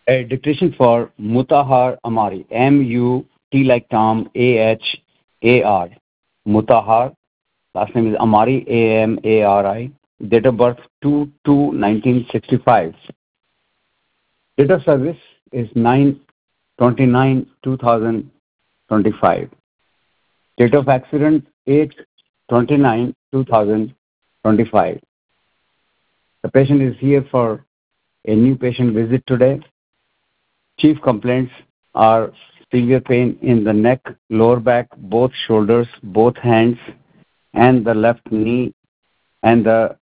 A dictation for Mutahar Amari. M-U-T like Tom, A-H-A-R. Mutahar. Last name is Amari, A-M-A-R-I. Date of birth 2/2/1965. Date of service is 9/29/2025. Date of accident 8/29/2025. The patient is here for a new patient visit today. Chief complaints are severe pain in the neck, lower back, both shoulders, both hands, and the left knee and the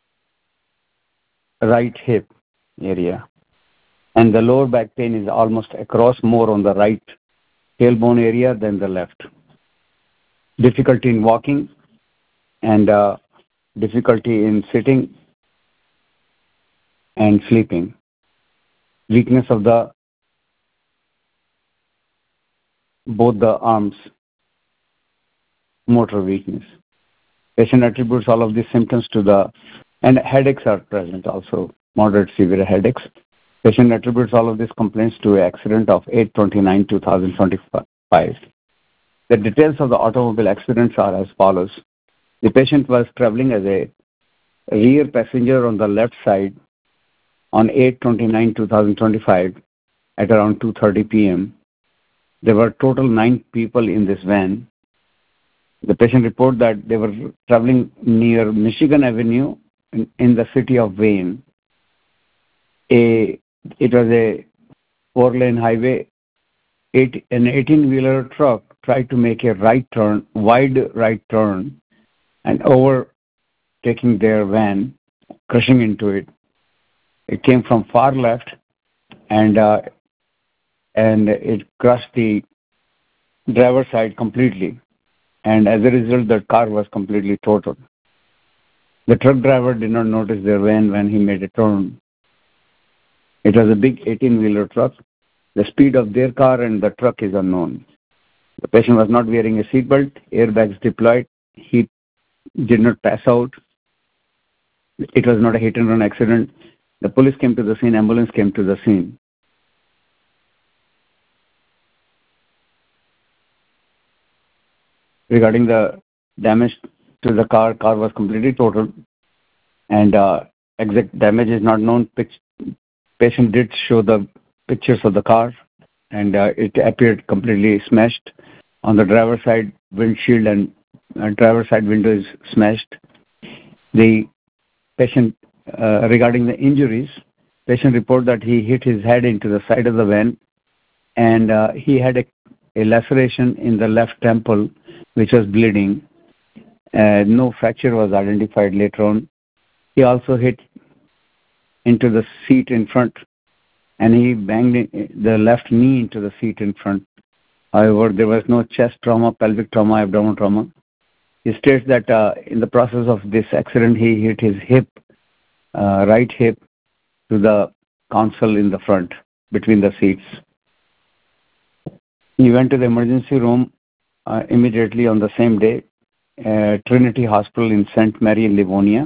right hip area. And the lower back pain is almost across, more on the right tailbone area than the left. Difficulty in walking and difficulty in sitting and sleeping. Weakness of both the arms, motor weakness. Patient attributes all of these symptoms and headaches are present also, moderate severe headaches. Patient attributes all of these complaints to an accident of 8/29/2025. The details of the automobile accidents are as follows. The patient was traveling as a rear passenger on the left side on 8/29/2025 at around 2:30 p.m. There were total 9 people in this van. The patient reported that they were traveling near Michigan Avenue in the city of Wayne. It was a 4-lane highway. An 18-wheeler truck tried to make a wide right turn, and overtaking their van, crushing into it. It came from far left, and it crushed the driver's side completely. And as a result, the car was completely totaled. The truck driver did not notice their van when he made a turn. It was a big 18-wheeler truck. The speed of their car and the truck is unknown. The patient was not wearing a seatbelt, airbags deployed. He did not pass out. It was not a hit-and-run accident. The police came to the scene, ambulance came to the scene. Regarding the damage to the car was completely totaled, and exact damage is not known. Patient did show the pictures of the car, and it appeared completely smashed. On the driver's side windshield and driver's side window is smashed. The patient, regarding the injuries, patient reported that he hit his head into the side of the van, and he had a laceration in the left temple, which was bleeding. No fracture was identified later on. He also hit into the seat in front, and he banged the left knee into the seat in front. However, there was no chest trauma, pelvic trauma, abdominal trauma. He states that in the process of this accident, he hit his hip, right hip, to the console in the front, between the seats. He went to the emergency room immediately on the same day, Trinity Hospital in St. Mary in Livonia.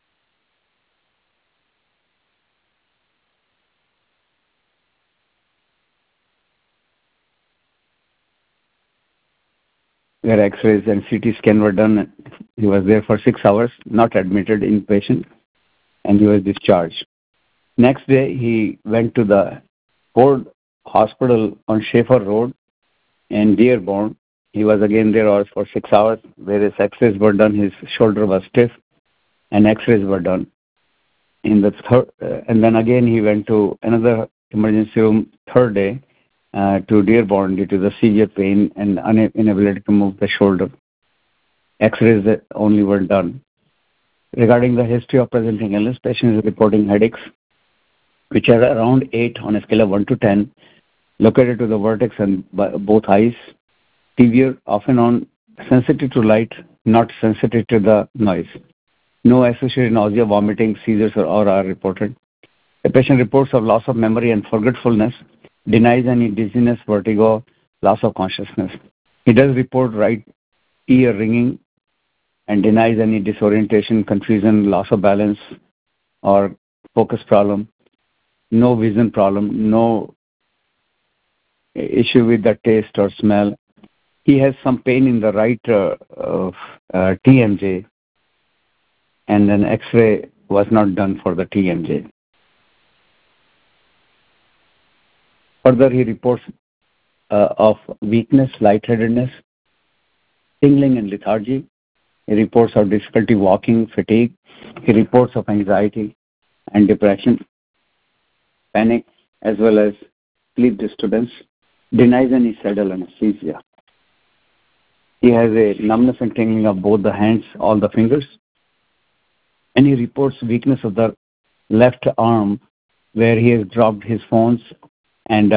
Where X-rays and CT scan were done. He was there for 6 hours, not admitted inpatient, and he was discharged. Next day, he went to the Ford Hospital on Schaefer Road in Dearborn. He was again there for 6 hours, where his X-rays were done. His shoulder was stiff, and X-rays were done. And then again he went to another emergency room third day to Dearborn due to the severe pain and inability to move the shoulder. X-rays only were done. Regarding the history of presenting illness, patient is reporting headaches, which are around 8 on a scale of 1 to 10, located to the vertex and both eyes. Severe, off and on, sensitive to light, not sensitive to the noise. No associated nausea, vomiting, seizures, or are reported. The patient reports of loss of memory and forgetfulness, denies any dizziness, vertigo, loss of consciousness. He does report right ear ringing and denies any disorientation, confusion, loss of balance, or focus problem. no vision problem, no issue with the taste or smell. He has some pain in the right TMJ, and an X-ray was not done for the TMJ. Further, he reports of weakness, lightheadedness, tingling and lethargy. He reports of difficulty walking, fatigue. He reports of anxiety and depression, panic, as well as sleep disturbance. Denies any saddle anesthesia. He has a numbness and tingling of both the hands, all the fingers. And he reports weakness of the left arm, where he has dropped his phones and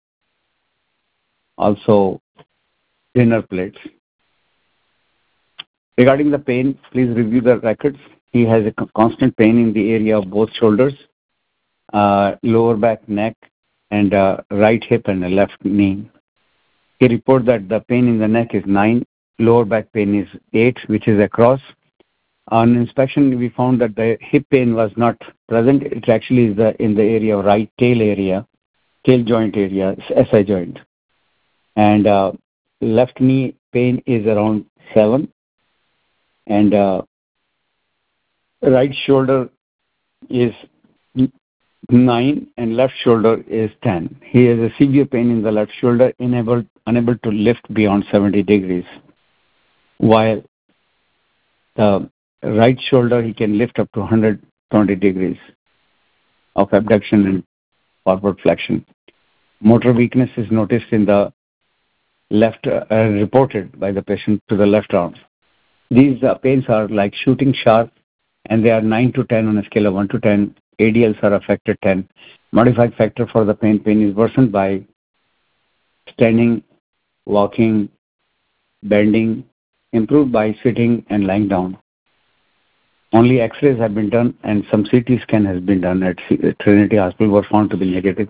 also dinner plates. Regarding the pain, please review the records. He has a constant pain in the area of both shoulders, lower back, neck, and right hip and left knee. He reports that the pain in the neck is 9, lower back pain is 8, which is across. On inspection, we found that the hip pain was not present. It actually is in the area of right tail joint area, SI joint. And left knee pain is around 7. And right shoulder is 9 and left shoulder is 10. He has a severe pain in the left shoulder, unable to lift beyond 70 degrees. While the right shoulder, he can lift up to 120 degrees of abduction and forward flexion. Motor weakness is noticed in the left, reported by the patient to the left arm. These pains are like shooting sharp, and they are 9 to 10 on a scale of 1 to 10. ADLs are affected 10. Modified factor for the pain is worsened by standing, walking, bending, improved by sitting and lying down. Only X-rays have been done and some CT scan has been done at Trinity Hospital, were found to be negative.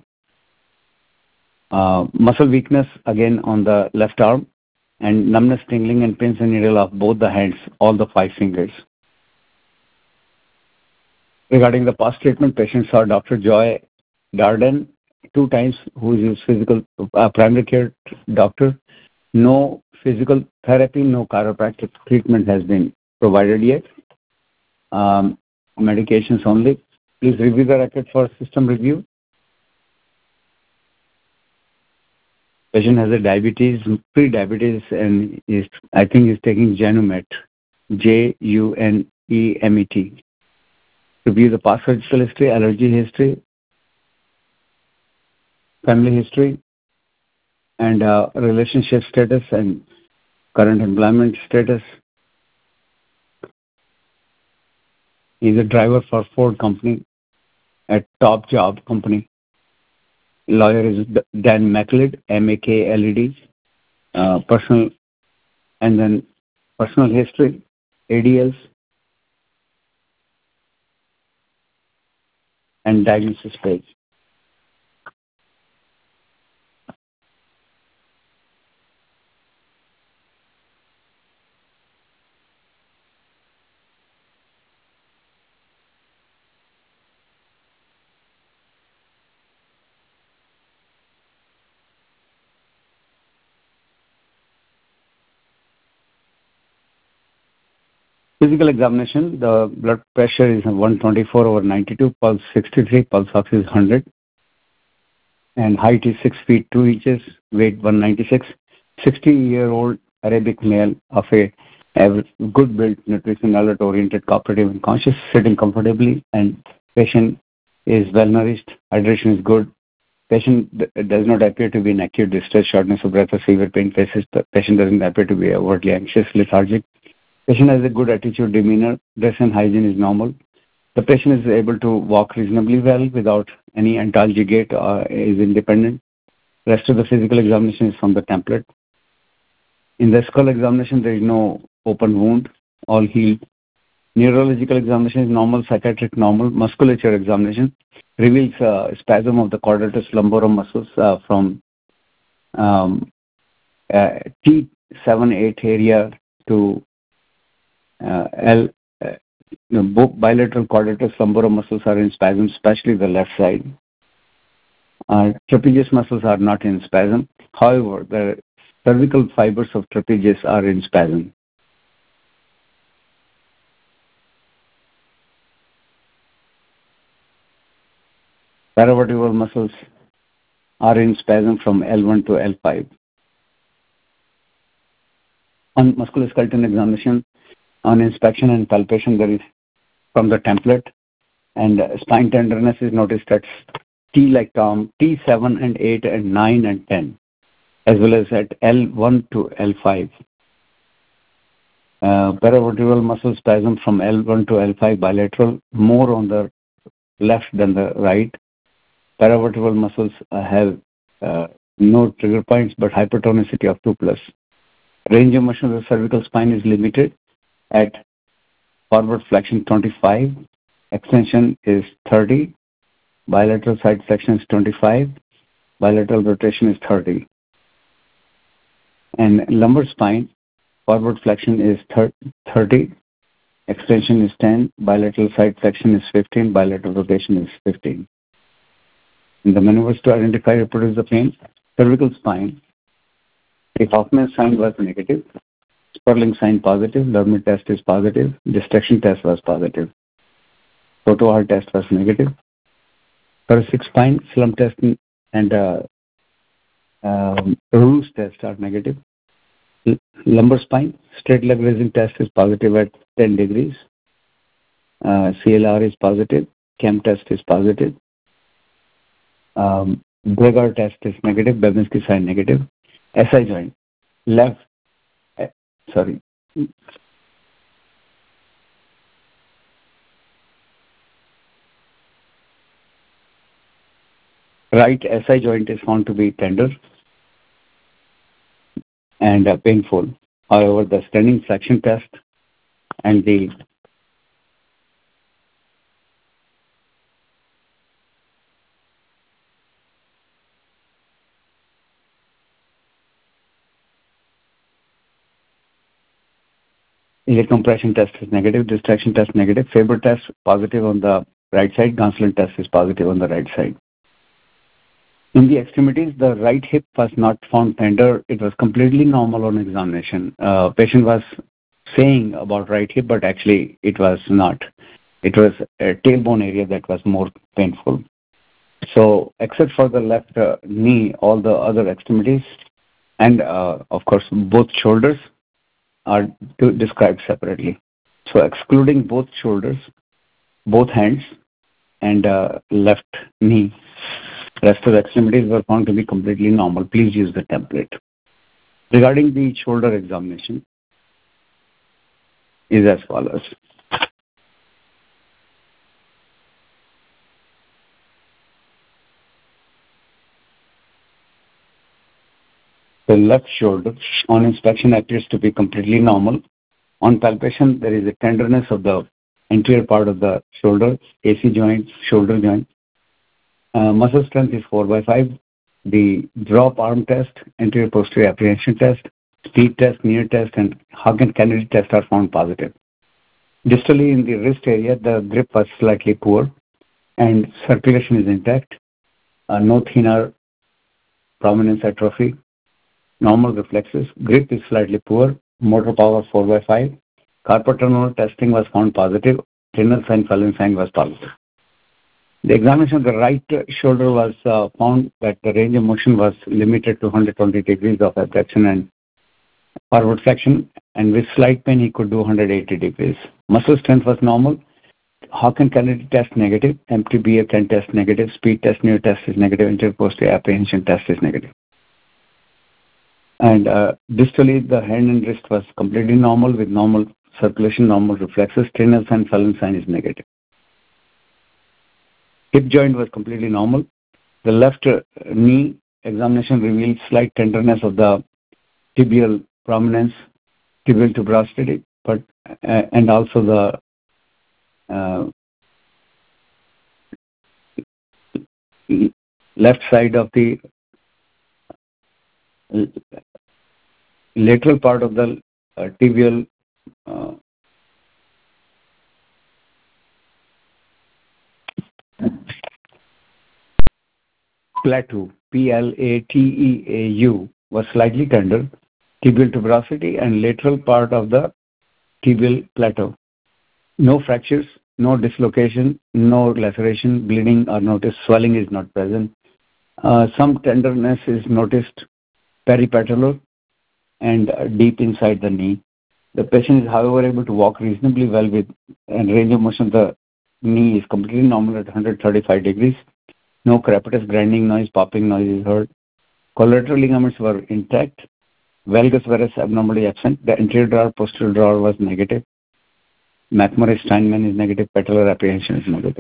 Muscle weakness again on the left arm, and numbness, tingling, and pins and needle of both the hands, all the 5 fingers. Regarding the past treatment, patient saw Dr. Joy Darden 2 times, who is his physical primary care doctor. No physical therapy, no chiropractic treatment has been provided yet. Medications only. Please review the record for system review. Patient has a diabetes, pre-diabetes, and I think he's taking Janumet, Junemet. Review the past surgical history, allergy history, family history, and relationship status and current employment status. He's a driver for Ford company, a top job company. Lawyer is Dan McLeod, MAKLED. Personal, and then personal history, ADLs, and diagnosis page. Physical examination, the blood pressure is 124/92, pulse 63, pulse ox is 100, and height is 6 feet 2 inches, weight 196. 60-year-old Arabic male of a good build, nutrition, alert, oriented, cooperative, and conscious, sitting comfortably, and patient is well nourished, hydration is good. Patient does not appear to be in acute distress, shortness of breath, or severe pain. Patient doesn't appear to be overtly anxious, lethargic. Patient has a good attitude, demeanor, dress and hygiene is normal. The patient is able to walk reasonably well without any antalgia gait, is independent. Rest of the physical examination is from the template. In the skull examination, there is no open wound, all healed. Neurological examination is normal, psychiatric normal. Musculature examination reveals spasm of the quadratus lumborum muscles from T7-8 area to both bilateral quadratus lumborum muscles are in spasm, especially the left side. Trapezius muscles are not in spasm. However, the cervical fibers of trapezius are in spasm. Paravertebral muscles are in spasm from L1 to L5. On musculoskeletal examination, on inspection and palpation, there is from the template, and spine tenderness is noticed at T like Tom, T7 and 8 and 9 and 10, as well as at L1 to L5. Paravertebral muscle spasm from L1 to L5 bilateral, more on the left than the right. Paravertebral muscles have no trigger points but hypertonicity of 2+. Range of motion of the cervical spine is limited at forward flexion 25, extension is 30, bilateral side flexion is 25, bilateral rotation is 30. And lumbar spine, forward flexion is 30, extension is 10, bilateral side flexion is 15, bilateral rotation is 15. And the maneuvers to identify and reproduce the pain, cervical spine, if Hoffman sign was negative, Sperling sign positive, Lermit test is positive, distraction test was positive, Proto-R test was negative. Thoracic spine, slump test and Roos test are negative. Lumbar spine, straight leg raising test is positive at 10 degrees. CLR is positive. CAM test is positive. Gregar test is negative. Babinski sign negative. SI joint, left, sorry. Right SI joint is found to be tender and painful. However, the standing flexion test and the compression test is negative, distraction test negative, Faber test positive on the right side, Gonsolin test is positive on the right side. In the extremities, the right hip was not found tender. It was completely normal on examination. Patient was saying about right hip, but actually it was not. It was a tailbone area that was more painful. So, except for the left knee, all the other extremities and, of course, both shoulders are described separately. So, excluding both shoulders, both hands, and left knee, rest of the extremities were found to be completely normal. Please use the template. Regarding the shoulder examination, is as follows. The left shoulder on inspection appears to be completely normal. On palpation, there is a tenderness of the anterior part of the shoulder, AC joint, shoulder joint. Muscle strength is 4/5. The drop arm test, anterior posterior apprehension test, speed test, near test, and Hagen-Kennedy test are found positive. Distally in the wrist area, the grip was slightly poor and circulation is intact. No thenar prominence atrophy. Normal reflexes. Grip is slightly poor. Motor power 4/5. Carpal tunnel testing was found positive. Renal sign, Fallon sign was positive. The examination of the right shoulder was found that the range of motion was limited to 120 degrees of abduction and forward flexion, and with slight pain he could do 180 degrees. Muscle strength was normal. Hagen-Kennedy test negative. MTBF10 test negative. Speed test, near test is negative. Anterior posterior apprehension test is negative. And distally, the hand and wrist was completely normal with normal circulation, normal reflexes. Renal sign, Fallon sign is negative. Hip joint was completely normal. The left knee examination revealed slight tenderness of the tibial prominence, tibial tuberosity, but and also the left side of the lateral part of the tibial plateau, Plateau, was slightly tender, tibial tuberosity and lateral part of the tibial plateau. No fractures, no dislocation, no laceration, bleeding are noticed, swelling is not present. Some tenderness is noticed peripatellar and deep inside the knee. The patient is, however, able to walk reasonably well with, and range of motion of the knee is completely normal at 135 degrees. No crepitus, grinding noise, popping noise is heard. Collateral ligaments were intact. Valgus varus abnormally absent. The anterior drawer, posterior drawer was negative. McMurray-Steinman is negative. Patellar apprehension is negative.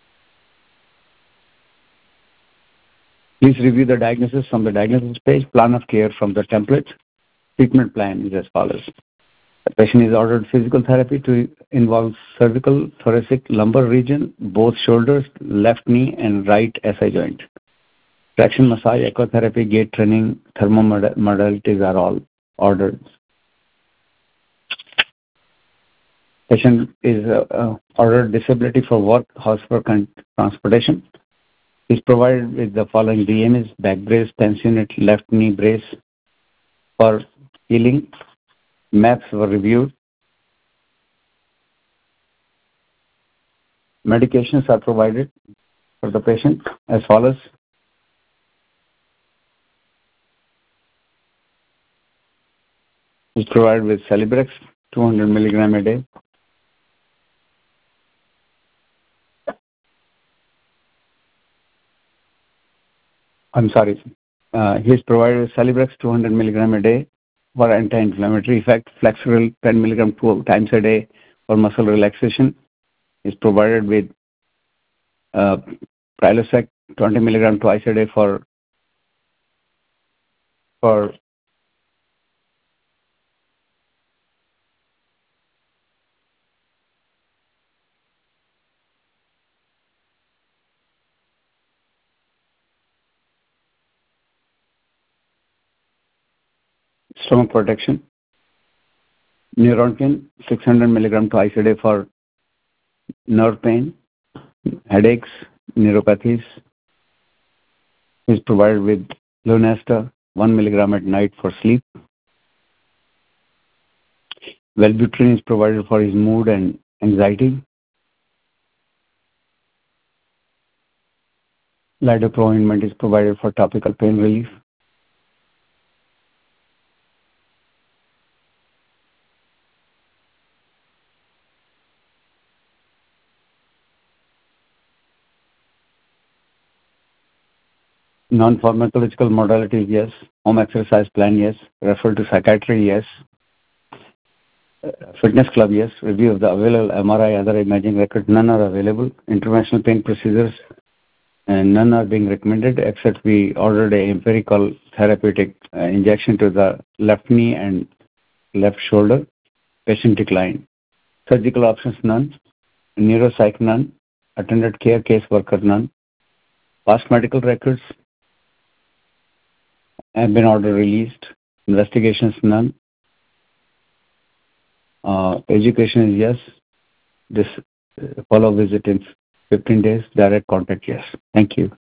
Please review the diagnosis from the diagnosis page. Plan of care from the template. Treatment plan is as follows. The patient is ordered physical therapy to involve cervical, thoracic, lumbar region, both shoulders, left knee, and right SI joint. Traction massage, ecotherapy, gait training, thermomodalities are all ordered. Patient is ordered disability for work, housework, and transportation. Is provided with the following DMs: back brace, tensionate left knee brace for healing. Maps were reviewed. Medications are provided for the patient as follows. Is provided with Celebrex 200 milligram a day. I'm sorry. He is provided with Celebrex 200 milligram a day for anti-inflammatory effect. Flexeril 10 milligram 2 times a day for muscle relaxation. Is provided with Prilosec 20 milligram twice a day for stomach protection. Neurontin 600 milligram twice a day for nerve pain, headaches, neuropathies. Is provided with Lunesta 1 milligram at night for sleep. Wellbutrin is provided for his mood and anxiety. Lidopro ointment is provided for topical pain relief. Non-pharmacological modalities, yes. Home exercise plan, yes. Refer to psychiatry, yes. Fitness club, yes. Review of the available MRI, other imaging records, none are available. Interventional pain procedures, and none are being recommended except we ordered a empirical therapeutic injection to the left knee and left shoulder. Patient declined. Surgical options, none. Neuropsych, none. Attended care case worker, none. Past medical records have been order released. Investigations, none. Education is yes. This follow visit in 15 days. Direct contact, yes. Thank you.